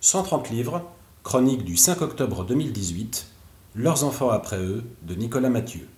130 livres, chronique du 5 octobre 2018, Leurs enfants après eux, de Nicolas Mathieu.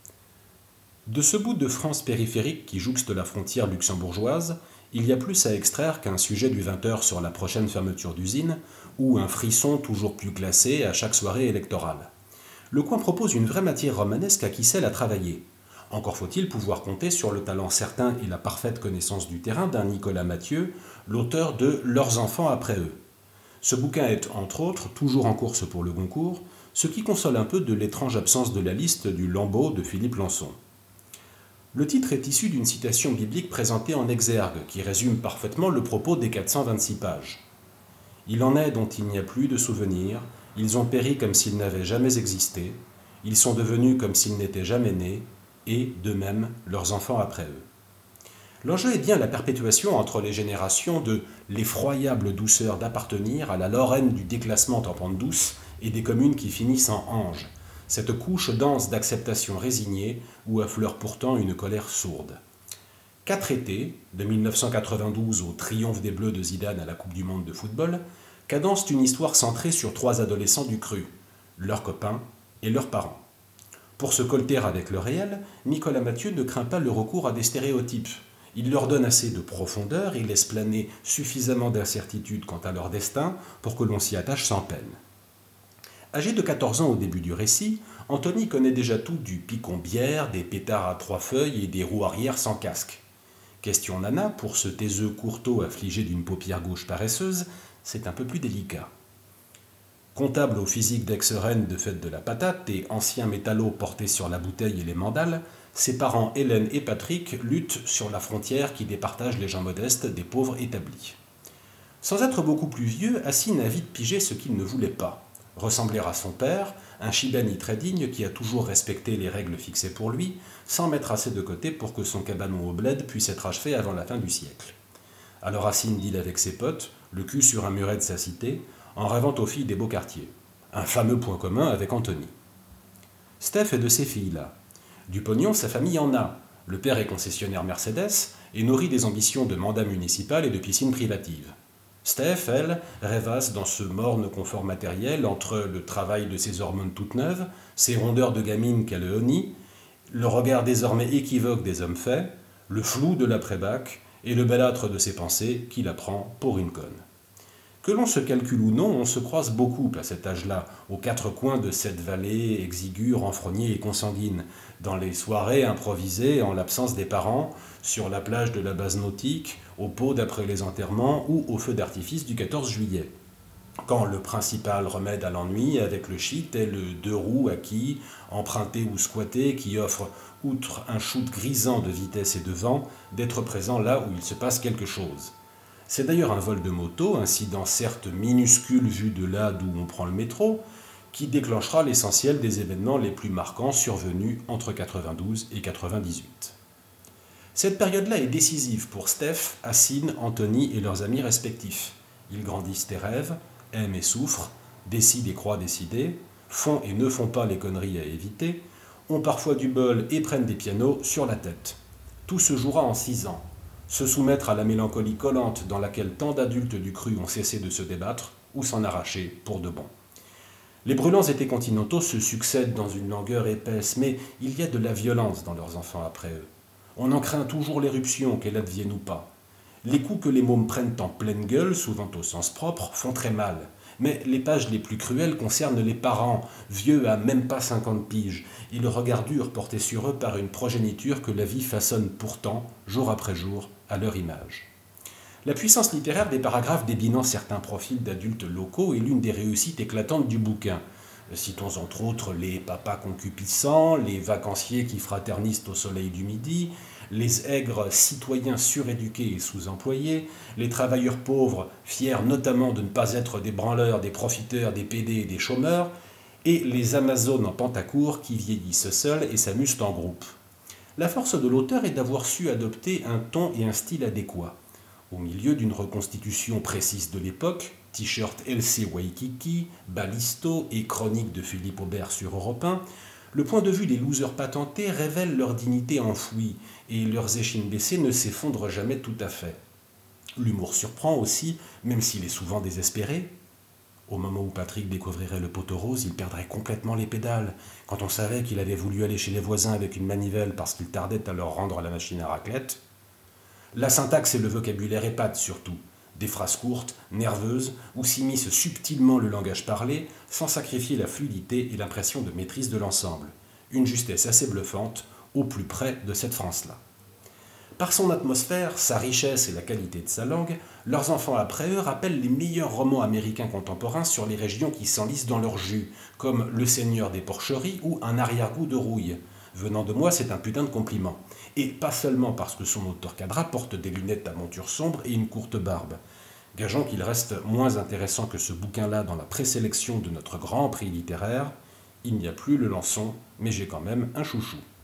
De ce bout de France périphérique qui jouxte la frontière luxembourgeoise, il y a plus à extraire qu'un sujet du 20h sur la prochaine fermeture d'usine, ou un frisson toujours plus glacé à chaque soirée électorale. Le coin propose une vraie matière romanesque à qui sait la travailler. Encore faut-il pouvoir compter sur le talent certain et la parfaite connaissance du terrain d'un Nicolas Mathieu, l'auteur de Leurs enfants après eux. Ce bouquin est, entre autres, toujours en course pour le Goncourt, ce qui console un peu de l'étrange absence de la liste du Lambeau de Philippe Lançon. Le titre est issu d'une citation biblique présentée en exergue, qui résume parfaitement le propos des 426 pages. Il en est dont il n'y a plus de souvenirs, ils ont péri comme s'ils n'avaient jamais existé, ils sont devenus comme s'ils n'étaient jamais nés, et, de même, leurs enfants après eux. L'enjeu est bien la perpétuation entre les générations de l'effroyable douceur d'appartenir à la Lorraine du déclassement en pente douce et des communes qui finissent en ange, cette couche dense d'acceptation résignée où affleure pourtant une colère sourde. 4 étés, de 1992 au triomphe des Bleus de Zidane à la Coupe du Monde de football, cadencent une histoire centrée sur 3 adolescents du cru, leurs copains et leurs parents. Pour se colter avec le réel, Nicolas Mathieu ne craint pas le recours à des stéréotypes. Il leur donne assez de profondeur et laisse planer suffisamment d'incertitude quant à leur destin pour que l'on s'y attache sans peine. Âgé de 14 ans au début du récit, Anthony connaît déjà tout du picon-bière, des pétards à 3 feuilles et des roues arrière sans casque. Question nana, pour ce taiseux courteau affligé d'une paupière gauche paresseuse, c'est un peu plus délicat. Comptable au physique d'ex-reine de fête de la patate et ancien métallo porté sur la bouteille et les mandales, ses parents Hélène et Patrick luttent sur la frontière qui départage les gens modestes des pauvres établis. Sans être beaucoup plus vieux, Hassine a vite pigé ce qu'il ne voulait pas. Ressembler à son père, un Chibani très digne qui a toujours respecté les règles fixées pour lui, sans mettre assez de côté pour que son cabanon au bled puisse être achevé avant la fin du siècle. Alors Hassine deal avec ses potes, le cul sur un muret de sa cité, en rêvant aux filles des beaux quartiers. Un fameux point commun avec Anthony. Steph est de ces filles-là. Du pognon, sa famille en a. Le père est concessionnaire Mercedes et nourrit des ambitions de mandat municipal et de piscine privative. Steph, elle, rêvasse dans ce morne confort matériel entre le travail de ses hormones toutes neuves, ses rondeurs de gamine qu'elle honnie, le regard désormais équivoque des hommes faits, le flou de l'après-bac et le bellâtre de ses pensées qui la prend pour une conne. Que l'on se calcule ou non, on se croise beaucoup à cet âge-là, aux 4 coins de cette vallée exiguë, renfrognée et consanguine, dans les soirées improvisées en l'absence des parents, sur la plage de la base nautique, au pot d'après les enterrements ou au feu d'artifice du 14 juillet. Quand le principal remède à l'ennui avec le shit est le 2 roues acquis, emprunté ou squatté, qui offre, outre un shoot grisant de vitesse et de vent, d'être présent là où il se passe quelque chose. C'est d'ailleurs un vol de moto, incident certes minuscule vu de là d'où on prend le métro, qui déclenchera l'essentiel des événements les plus marquants survenus entre 92 et 98. Cette période-là est décisive pour Steph, Hassine, Anthony et leurs amis respectifs. Ils grandissent et rêvent, aiment et souffrent, décident et croient décider, font et ne font pas les conneries à éviter, ont parfois du bol et prennent des pianos sur la tête. Tout se jouera en 6 ans. Se soumettre à la mélancolie collante dans laquelle tant d'adultes du cru ont cessé de se débattre ou s'en arracher pour de bon. Les brûlants étés continentaux se succèdent dans une langueur épaisse, mais il y a de la violence dans leurs enfants après eux. On en craint toujours l'éruption, qu'elle advienne ou pas. Les coups que les mômes prennent en pleine gueule, souvent au sens propre, font très mal. Mais les pages les plus cruelles concernent les parents, vieux à même pas 50 piges, et le regard dur porté sur eux par une progéniture que la vie façonne pourtant, jour après jour, à leur image. La puissance littéraire des paragraphes débinant certains profils d'adultes locaux est l'une des réussites éclatantes du bouquin. Citons entre autres les papas concupiscents, les vacanciers qui fraternisent au soleil du midi, les aigres citoyens suréduqués et sous-employés, les travailleurs pauvres, fiers notamment de ne pas être des branleurs, des profiteurs, des pédés et des chômeurs, et les amazones en pantacourt qui vieillissent seuls et s'amusent en groupe. La force de l'auteur est d'avoir su adopter un ton et un style adéquats. Au milieu d'une reconstitution précise de l'époque, t-shirt LC Waikiki, balisto et chronique de Philippe Aubert sur Europe 1, le point de vue des losers patentés révèle leur dignité enfouie et leurs échines baissées ne s'effondrent jamais tout à fait. L'humour surprend aussi, même s'il est souvent désespéré. Au moment où Patrick découvrirait le poteau rose, il perdrait complètement les pédales. Quand on savait qu'il avait voulu aller chez les voisins avec une manivelle parce qu'il tardait à leur rendre la machine à raclette. La syntaxe et le vocabulaire épatent surtout. Des phrases courtes, nerveuses, où s'immisce subtilement le langage parlé, sans sacrifier la fluidité et l'impression de maîtrise de l'ensemble. Une justesse assez bluffante, au plus près de cette France-là. Par son atmosphère, sa richesse et la qualité de sa langue, leurs enfants après eux rappellent les meilleurs romans américains contemporains sur les régions qui s'enlisent dans leur jus, comme Le Seigneur des Porcheries ou Un arrière-goût de rouille. Venant de moi, c'est un putain de compliment. Et pas seulement parce que son auteur cadra porte des lunettes à monture sombre et une courte barbe. Gageons qu'il reste moins intéressant que ce bouquin-là dans la présélection de notre grand prix littéraire. Il n'y a plus le Lançon, mais j'ai quand même un chouchou.